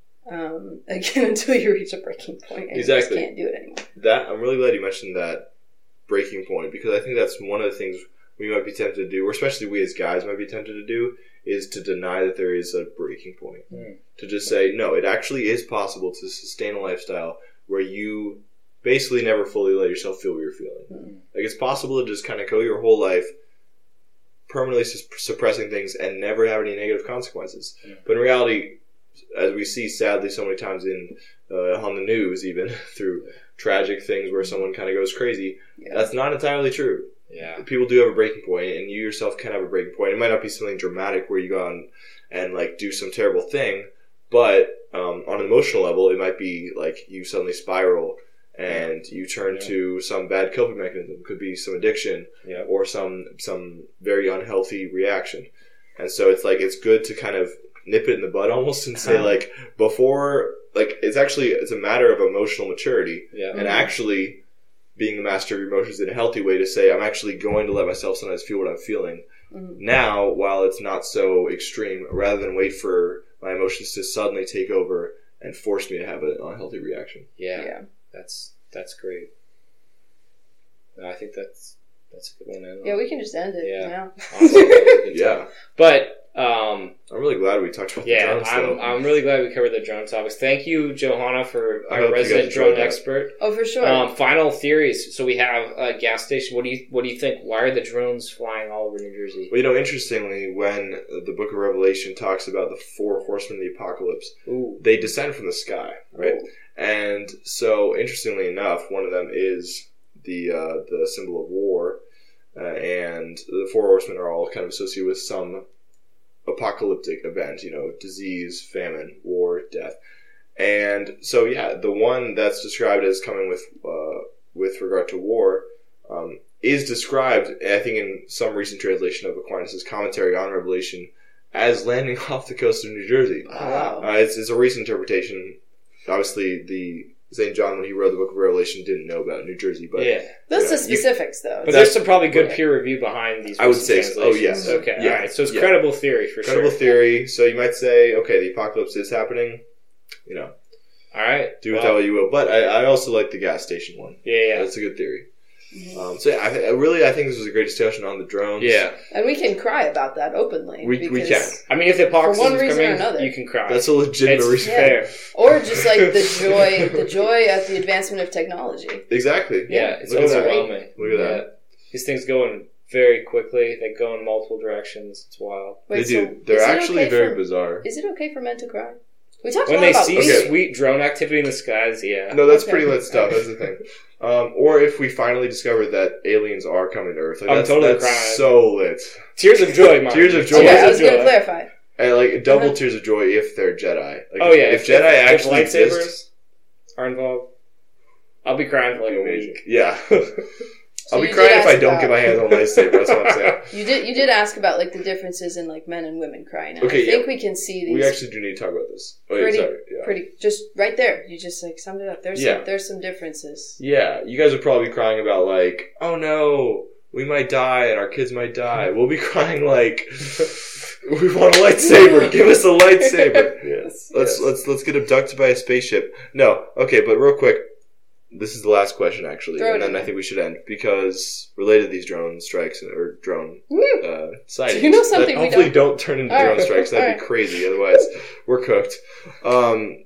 Um, again, until you reach a breaking point and Exactly. you just can't do it anymore. That I'm really glad you mentioned that breaking point, because I think that's one of the things we might be tempted to do, or especially we as guys might be tempted to do, is to deny that there is a breaking point. Mm. To just say, no, it actually is possible to sustain a lifestyle where you basically never fully let yourself feel what you're feeling. Mm. Like, it's possible to just kind of go your whole life permanently sus- suppressing things and never have any negative consequences. Yeah. But in reality, as we see sadly so many times in uh, on the news, even through tragic things where someone kind of goes crazy, Yeah. that's not entirely true. Yeah. People do have a breaking point, and you yourself can have a breaking point. It might not be something dramatic where you go out and, and like do some terrible thing, but um, on an emotional level, it might be like you suddenly spiral and you turn Yeah. to some bad coping mechanism. It could be some addiction Yeah. or some some very unhealthy reaction. And so it's like it's good to kind of nip it in the bud almost and say, like, before, like, it's actually it's a matter of emotional maturity Yeah. and actually being the master of your emotions in a healthy way to say, I'm actually going to let myself sometimes feel what I'm feeling Mhm. now while it's not so extreme, rather than wait for my emotions to suddenly take over and force me to have an unhealthy reaction. Yeah. Yeah. That's that's great. No, I think that's that's a good one. to end on. Yeah, we can just end it Yeah. now. Awesome. That was a good Yeah. time. But um, I'm really glad we talked about yeah, the drones, I'm though. I'm really glad we covered the drone topics. Thank you, Johanna, for I our hope you resident guys drone enjoyed that. expert. Oh, for sure. Um, final theories. So we have a gas station. What do you what do you think? Why are the drones flying all over New Jersey? Well, you know, interestingly, when the book of Revelation talks about the four horsemen of the apocalypse, Ooh. they descend from the sky, right? Oh. And so, interestingly enough, one of them is the uh, the symbol of war, uh, and the four horsemen are all kind of associated with some apocalyptic event, you know, disease, famine, war, death. And so, yeah, the one that's described as coming with uh, with regard to war um, is described, I think, in some recent translation of Aquinas' commentary on Revelation, as landing off the coast of New Jersey. Wow. Uh, it's, it's a recent interpretation. Obviously, the Saint John, when he wrote the Book of Revelation, didn't know about New Jersey, but yeah, That's yeah, the you- specifics, though. but there's some probably good Yeah. peer review behind these. I would recent say so. Oh, translations. yes. Okay. Yeah. All right. So it's Yeah. credible theory for credible sure. theory. So you might say, okay, the apocalypse is happening. You know, All right. do with Well, that what you will. But I, I also like the gas station one. Yeah. Yeah. That's a good theory. Mhm. Um, so yeah, I th- really, I think this was a great discussion on the drones. Yeah. And we can cry about that openly. We- we because- can. I mean, if the apocalypse For one is reason or coming, another. you can cry. That's a legitimate it's reason. fair. Or just like the joy, the joy at the advancement of technology. Exactly. Yeah, it's Look at that. overwhelming. Look at that. Yeah. These things go in very quickly. They go in multiple directions. It's wild. Wait, they do. so They're is it actually okay very for- bizarre. Is it okay for men to cry? We talked When a lot they about see grief. Okay. sweet drone activity in the skies, yeah. No, that's Okay. pretty lit stuff. That's the thing. Um, or if we finally discover that aliens are coming to Earth, like I'm that's, totally that's crying. so lit. Tears of joy, Mark. Tears of joy. Okay, Tears I of was going to joy. clarify. And like double Uh-huh. tears of joy if they're Jedi. Like, Oh if, yeah, if, Jedi actually if lightsabers exist, are involved, I'll be crying for like a week. yeah. So I'll be you crying did if I ask don't about- get my hands on a lightsaber. That's what I'm saying. You did you did ask about like the differences in like men and women crying. And Okay, I think yeah. we can see these We actually do need to talk about this. Oh, yeah, pretty sorry. Yeah. pretty just right there. You just like summed it up. There's Yeah. some, there's some differences. Yeah, you guys would probably be crying about like, oh no, we might die and our kids might die. We'll be crying like, we want a lightsaber. Give us a lightsaber. Yes. Let's yes. let's let's get abducted by a spaceship. No, okay, but real quick, this is the last question actually, Throw it and then in I there. think we should end because related to these drone strikes or drone Woo! uh, sightings. Do you know something that we hopefully don't? don't turn into All drone right. strikes. That'd All be right. crazy. Otherwise, we're cooked. Um,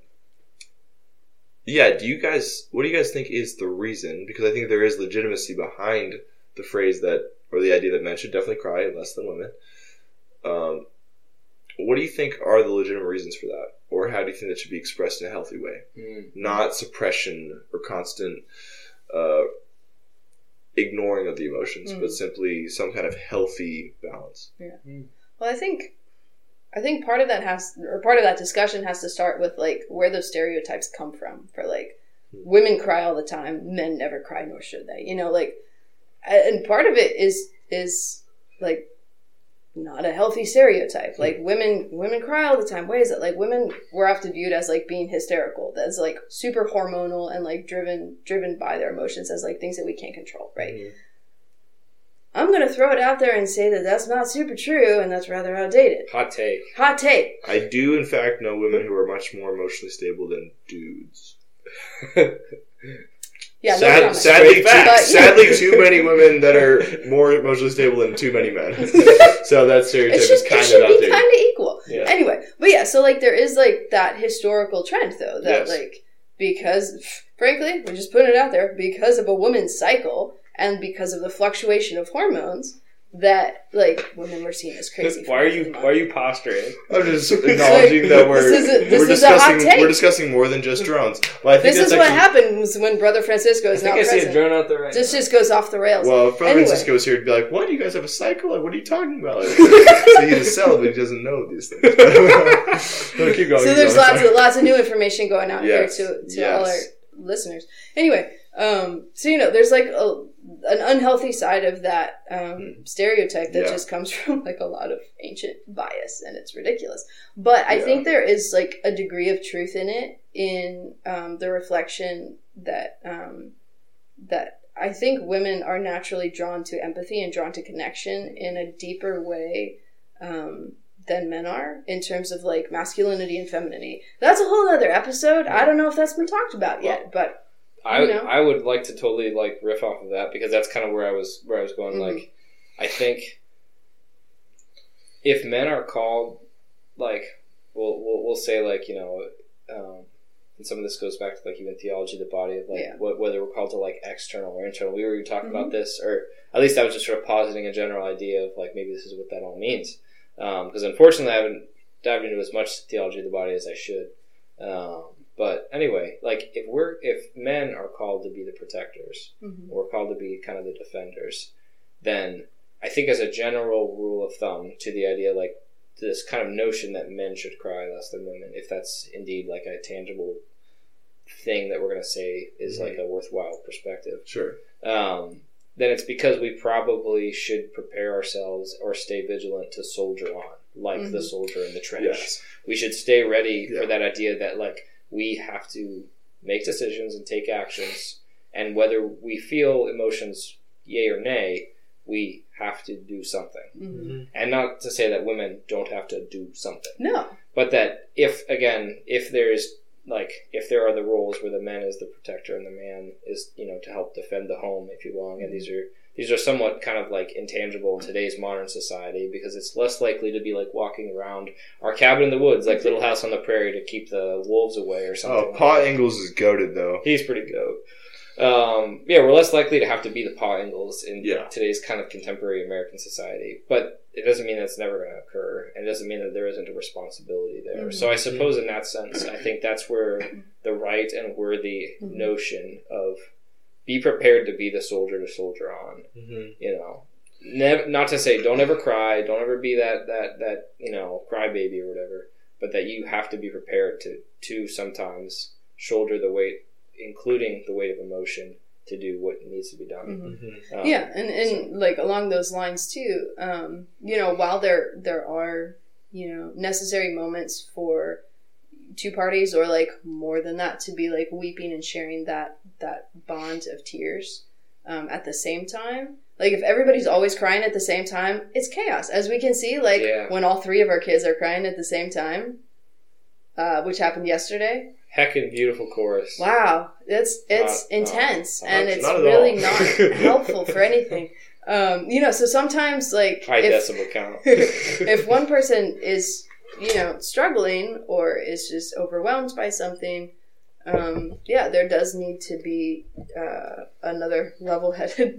yeah, do you guys? What do you guys think is the reason? Because I think there is legitimacy behind the phrase that, or the idea that men should definitely cry less than women. Um, what do you think are the legitimate reasons for that, or how do you think that should be expressed in a healthy way? Mm. Not suppression or constant uh, ignoring of the emotions, Mm. but simply some kind of healthy balance. Well, I think, I think part of that has, or part of that discussion has to start with like where those stereotypes come from. For like, women cry all the time, men never cry, nor should they. You know, like, and part of it is is like not a healthy stereotype. Like women, women cry all the time. Why is it? Like women were often viewed as like being hysterical, as like super hormonal and like driven driven by their emotions as like things that we can't control, right? Mm-hmm. I'm going to throw it out there and say that that's not super true and that's rather outdated. Hot take. Hot take. I do, in fact, know women who are much more emotionally stable than dudes. Yeah, no Sad, comment. sadly, too, But, yeah. sadly, too many women that are more emotionally stable than too many men. So that stereotype It should, is kind it of should be outdated. kind of equal. Yeah. Anyway, but yeah, so like there is like that historical trend though that Yes. like because frankly we're just putting it out there because of a woman's cycle and because of the fluctuation of hormones that like women were seen as crazy. Why are for you months. Why are you posturing? I'm just acknowledging that we're This is a- this we're is a hot discussing take. we're discussing more than just drones. Well, I think This that's is what actually, happens when Brother Francisco I is think not I see a present. drone out there right This now. just goes off the rails. Well, if Brother Anyway. Francisco was here, he'd be like, "What? You guys have a cycle? Like, what are you talking about?" Like, so he's a cell, but he doesn't know these things. No, keep going. So keep there's going, lots sorry. of lots of new information going out Yes. here to to Yes. all our listeners. Anyway, um, so you know, there's like a, an unhealthy side of that um, stereotype that Yeah. just comes from like a lot of ancient bias, and it's ridiculous. But I Yeah. think there is like a degree of truth in it, in um, the reflection that um, that I think women are naturally drawn to empathy and drawn to connection in a deeper way. Um, than men are in terms of like masculinity and femininity. That's a whole other episode. I don't know if that's been talked about yet, but I you know. I would like to totally like riff off of that because that's kind of where I was where I was going. Mhm. Like, I think if men are called, like, we'll we'll, we'll say like you know, um, and some of this goes back to like even theology of the body of like Yeah. what, whether we're called to like external or internal. We were even talking Mhm. about this, or at least I was just sort of positing a general idea of like maybe this is what that all means. Because um, unfortunately, I haven't dived into as much theology of the body as I should. Um, but anyway, like if we're if men are called to be the protectors, Mhm. or called to be kind of the defenders, then I think as a general rule of thumb, to the idea like this kind of notion that men should cry less than women, if that's indeed like a tangible thing that we're going to say is Mhm. like a worthwhile perspective. Sure. Um, then it's because we probably should prepare ourselves or stay vigilant to soldier on, like Mhm. the soldier in the trench. Yes. We should stay ready Yeah. for that idea that, like, we have to make decisions and take actions, and whether we feel emotions yay or nay, we have to do something. Mhm. And not to say that women don't have to do something, No. but that if, again, if there's like if there are the roles where the man is the protector and the man is, you know, to help defend the home, if you will, and these are these are somewhat kind of like intangible in today's modern society because it's less likely to be like walking around our cabin in the woods, like Little House on the Prairie, to keep the wolves away or something. Oh, like Pa that. Ingalls is goated though. He's pretty goat. Um, yeah, we're less likely to have to be the Pa Ingalls in Yeah. today's kind of contemporary American society, but it doesn't mean that's never going to occur, and it doesn't mean that there isn't a responsibility there. Mhm. So I suppose in that sense, I think that's where the right and worthy Mhm. notion of be prepared to be the soldier to soldier on, Mm-hmm. you know. Never, not to say don't ever cry, don't ever be that, that, that you know, crybaby or whatever, but that you have to be prepared to, to sometimes shoulder the weight, including the weight of emotion, to do what needs to be done. Mm-hmm. Mm-hmm. Um, Yeah, and, and so- like along those lines too, um, you know, while there there are, you know, necessary moments for two parties or like more than that to be like weeping and sharing that that bond of tears um, at the same time. Like if everybody's always crying at the same time, it's chaos. As we can see, like Yeah. when all three of our kids are crying at the same time, uh, which happened yesterday. Heckin' beautiful chorus. Wow, it's it's Not- intense not- and not it's at really all. not helpful for anything. Um, you know, so sometimes like High if, decibel count. if one person is, you know, struggling or is just overwhelmed by something, um, yeah, there does need to be uh, another level-headed,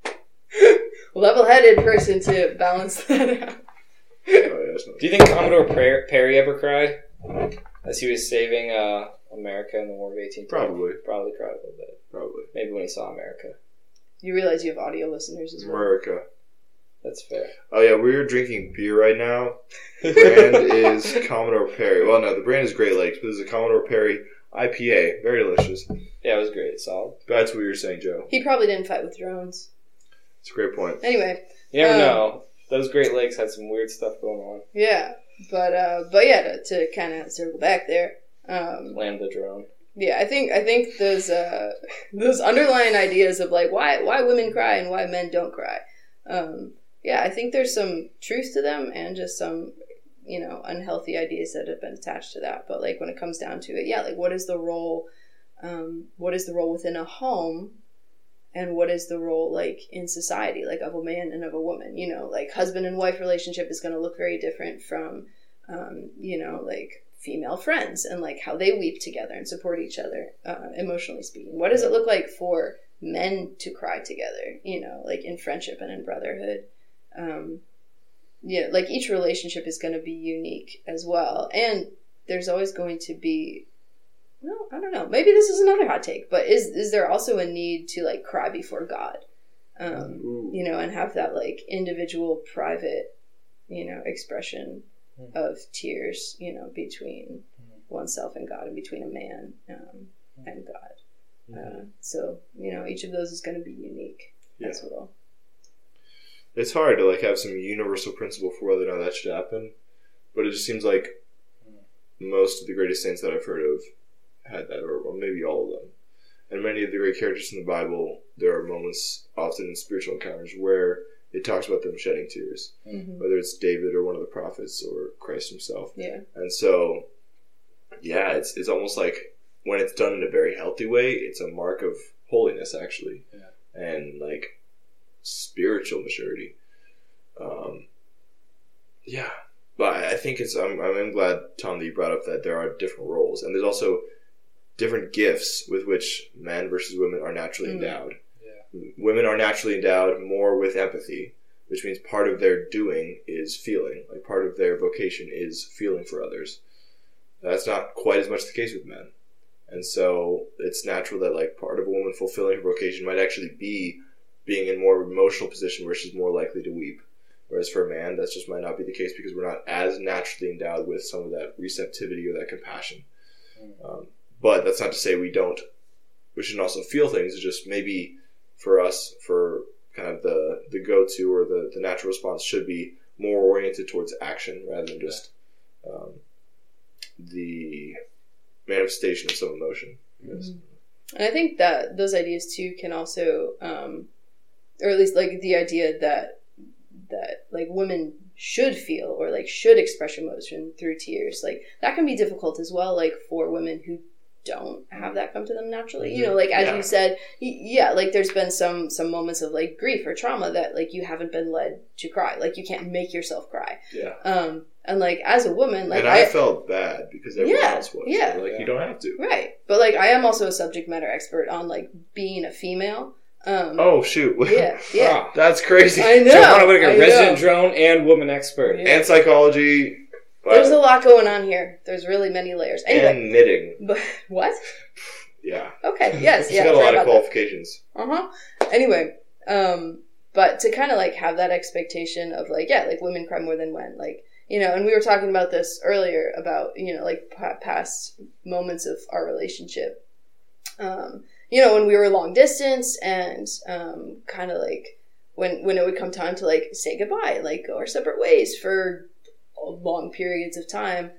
level-headed person to balance that out. Oh, yeah, it's not- Do you think Commodore Per- Perry ever cried as he was saving uh, America in the War of eighteen twelve? Probably. Probably cried a little bit. Probably. Maybe when he saw America. You realize you have audio listeners as well. America. That's fair. Oh yeah, we're drinking beer right now. The brand is Commodore Perry. Well, no, the brand is Great Lakes, but this is a Commodore Perry I P A. Very delicious. Yeah, it was great. Solid. That's what you were saying, Joe. He probably didn't fight with drones. It's a great point. Anyway, You never Um, know. Those Great Lakes had some weird stuff going on. yeah, but uh, but yeah, to, to kind of circle back there. Um, Land the drone. Yeah, I think I think those uh, those underlying ideas of like why why women cry and why men don't cry. Um, yeah, I think there's some truth to them and just some, you know, unhealthy ideas that have been attached to that. But like when it comes down to it, yeah, like what is the role? Um, what is the role within a home, and what is the role like in society, like of a man and of a woman? You know, like husband and wife relationship is going to look very different from, um, you know, like female friends and like how they weep together and support each other, uh, emotionally speaking. What does it look like for men to cry together, you know, like in friendship and in brotherhood? Um, yeah, like each relationship is going to be unique as well. And there's always going to be, well, I don't know, maybe this is another hot take, but is, is there also a need to like cry before God? Um, Ooh. you know, and have that like individual private, you know, expression of tears, you know, between oneself and God and between a man um, and God. Uh, so, you know, each of those is going to be unique Yeah. as well. It's hard to like have some universal principle for whether or not that should happen, but it just seems like most of the greatest saints that I've heard of had that, or, or maybe all of them. And many of the great characters in the Bible, there are moments, often in spiritual encounters, where it talks about them shedding tears, Mm-hmm. whether it's David or one of the prophets or Christ himself. Yeah. And so, yeah, it's it's almost like when it's done in a very healthy way, it's a mark of holiness, actually, Yeah. and like spiritual maturity. Um, yeah, but I I think it's. I'm I'm glad, Tom, that you brought up that there are different roles, and there's also different gifts with which men versus women are naturally Mm. endowed. Yeah. Women are naturally endowed more with empathy, which means part of their doing is feeling. Like part of their vocation is feeling for others. That's not quite as much the case with men. And so it's natural that like part of a woman fulfilling her vocation might actually be being in more emotional position where she's more likely to weep. Whereas for a man, that just might not be the case because we're not as naturally endowed with some of that receptivity or that compassion. Um, but that's not to say we don't, we shouldn't also feel things. It's just maybe for us, for kind of the, the go-to or the, the natural response should be more oriented towards action rather than just um, the manifestation of some emotion. Yes. And I think that those ideas too can also, um, or at least like the idea that that like women should feel or like should express emotion through tears, like that can be difficult as well. Like for women who don't have that come to them naturally, you know, like as Yeah. you said, y- yeah, like there's been some some moments of like grief or trauma that like you haven't been led to cry, like you can't make yourself cry. Yeah. Um, and like as a woman, like and I, felt bad because everyone Yeah, else was. yeah. So, like, Yeah. you don't have to. right, but like I am also a subject matter expert on like being a female. Um, Oh, shoot. yeah, yeah. Ah. That's crazy. I know. Joanna Whitaker, I resident know. drone and woman expert. Yeah. And psychology. but- There's a lot going on here. There's really many layers. Anyway, and knitting. but what? Yeah. Okay, yes, She's yeah. got a sorry lot of about that. qualifications. Uh-huh. Anyway, um, but to kind of like have that expectation of like, yeah, like women cry more than men, like, you know, and we were talking about this earlier about, you know, like p- past moments of our relationship. Um, you know, when we were long distance and um, kind of like when when it would come time to like say goodbye, like go our separate ways for long periods of time,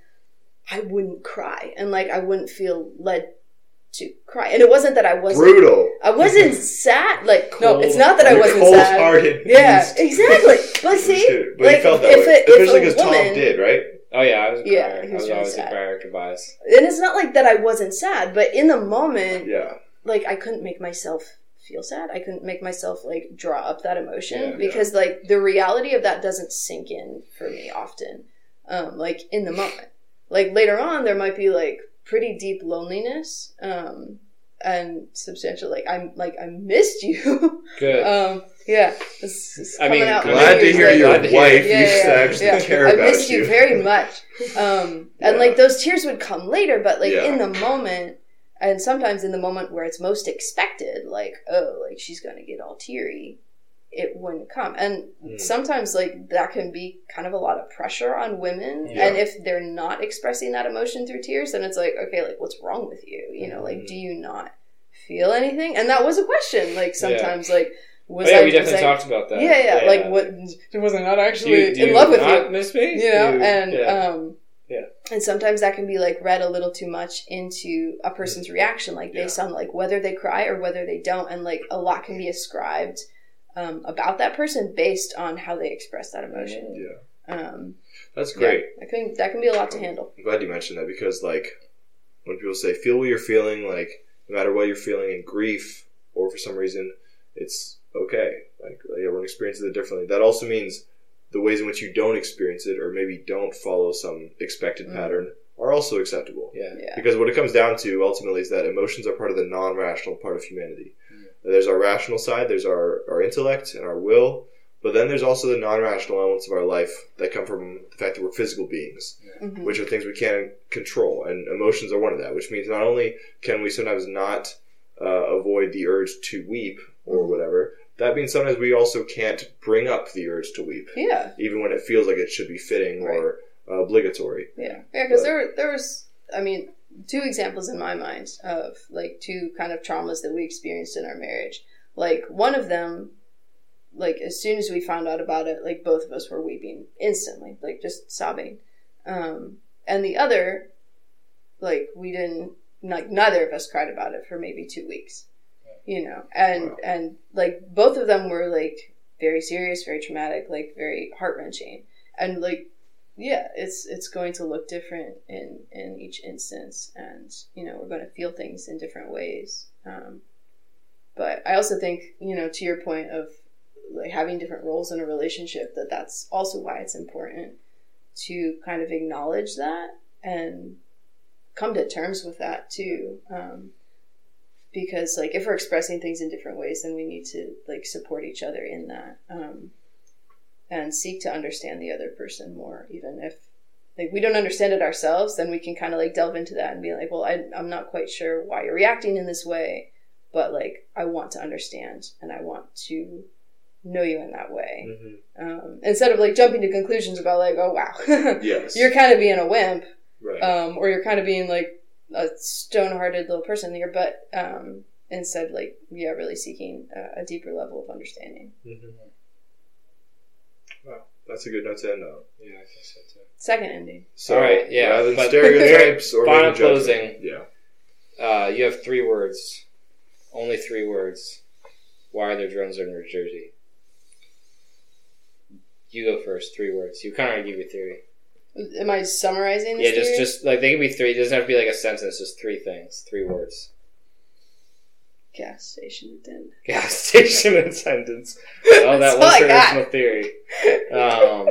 I wouldn't cry and like I wouldn't feel led to cry. And it wasn't that I wasn't brutal. I wasn't sad. Like Cold, no, it's not that I wasn't cold sad. Cold-hearted. Yeah, exactly. But see, but like he felt that if, way. it, Especially if because a woman, Tom did, right? Oh yeah, I was a crier. Yeah, he was I was really always sad. a crier at goodbyes. and it's not like that I wasn't sad, but in the moment, Yeah. like I couldn't make myself feel sad. I couldn't make myself like draw up that emotion Yeah, because yeah. like the reality of that doesn't sink in for me often. Um, like in the moment, like later on, there might be like pretty deep loneliness. Um, and substantial, like I'm like I missed you. Good. um, yeah, this is I coming mean, out. Glad to later, hear like, your glad to hear wife it. Yeah, used yeah, to actually yeah. care I about missed you you. very much. Um, and Yeah. like those tears would come later, but like Yeah. in the moment, and sometimes in the moment where it's most expected, like oh, like she's gonna get all teary, it wouldn't come. And Mm. sometimes like that can be kind of a lot of pressure on women. Yeah. And if they're not expressing that emotion through tears, then it's like okay, like what's wrong with you? You know, like Mm. do you not feel anything? And that was a question. Like sometimes, like was oh, yeah, I? we definitely was I- talked about that. yeah, yeah, Like what? Was I not actually Do you, do in you love with not you? miss me? You know, Do you- and yeah. um, Yeah. and sometimes that can be like read a little too much into a person's reaction, like based on like whether they cry or whether they don't, and like a lot can be ascribed um, about that person based on how they express that emotion. Yeah. Um, That's great. Yeah, that can that can be a lot to handle. I'm glad you mentioned that because, like, when people say feel what you're feeling, like, no matter what you're feeling in grief or for some reason, it's okay. Like, everyone experiences it differently. That also means the ways in which you don't experience it or maybe don't follow some expected Mm. pattern are also acceptable. Yeah. Yeah, Because what it comes down to ultimately is that emotions are part of the non-rational part of humanity. Mm. There's our rational side, there's our, our intellect and our will, but then there's also the non-rational elements of our life that come from the fact that we're physical beings, Mhm. which are things we can't control, and emotions are one of that, which means not only can we sometimes not uh, avoid the urge to weep or whatever, that means sometimes we also can't bring up the urge to weep, yeah, even when it feels like it should be fitting or uh, obligatory. yeah, yeah. Because But- there there was, I mean, two examples in my mind of like two kind of traumas that we experienced in our marriage. Like one of them, like as soon as we found out about it, like both of us were weeping instantly, like just sobbing. Um, and the other, like we didn't, like neither of us cried about it for maybe two weeks, you know, and, Wow. and like both of them were like very serious, very traumatic, like very heart wrenching. And like, yeah, it's, it's going to look different in, in each instance. And, you know, we're going to feel things in different ways. Um, but I also think, you know, to your point of like having different roles in a relationship, that that's also why it's important to kind of acknowledge that and come to terms with that too. Um, because like if we're expressing things in different ways, then we need to like support each other in that, um, and seek to understand the other person more. Even if like we don't understand it ourselves, then we can kind of like delve into that and be like, well, I, I'm not quite sure why you're reacting in this way, but like I want to understand and I want to know you in that way. Mm-hmm. Um, instead of like jumping to conclusions about like, oh wow, Yes. you're kind of being a wimp, Right. um, or you're kind of being like a stone-hearted little person here, but um, instead like yeah, really seeking a, a deeper level of understanding. Mm-hmm. Wow, that's a good note to end on. Yeah, I think so too. Second ending. So, All right, yeah, rather than but- stereotypes or Final making judgment- closing. Yeah. Uh, you have three words. Only three words. Why are there drones in New Jersey? You go first. Three words. You kind of give your theory. Am I summarizing this Yeah, just theory? just like they can be three. It doesn't have to be like a sentence. Just three things. Three words. Gas station attendant. Gas station attendants. Well, that That's was all I her got. original theory. Um.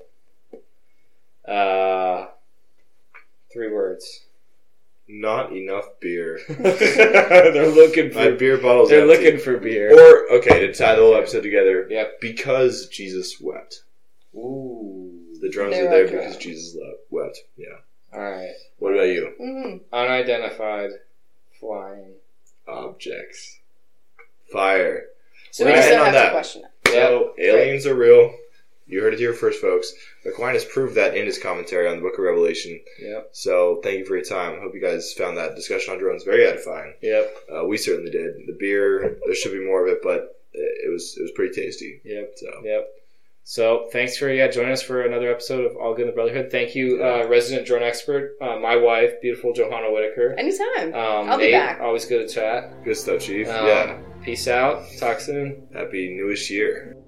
Uh. Three words. Not enough beer. They're looking My for. beer bottle's They're empty. looking for beer. Or, okay, to tie the whole episode together, Yep. because Jesus wept. Ooh. The drones There are there are because drones. Jesus le- wept. Yeah. All right. What about you? Mm-hmm. Unidentified flying. Objects. Fire. So We're we gonna still end on have that. to question it. So, aliens are real. You heard it here first, folks. Aquinas proved that in his commentary on the Book of Revelation. Yep. So thank you for your time. Hope you guys found that discussion on drones very edifying. Yep. Uh, we certainly did. The beer, there should be more of it, but it was it was pretty tasty. Yep. So. Yep. So thanks for yeah joining us for another episode of All Good in the Brotherhood. Thank you, uh, resident drone expert, uh, my wife, beautiful Johanna Whitaker. Anytime. Um, I'll be Nate, back. Always good to chat. Good stuff, Chief. Um, yeah. Peace out. Talk soon. Happy newish year.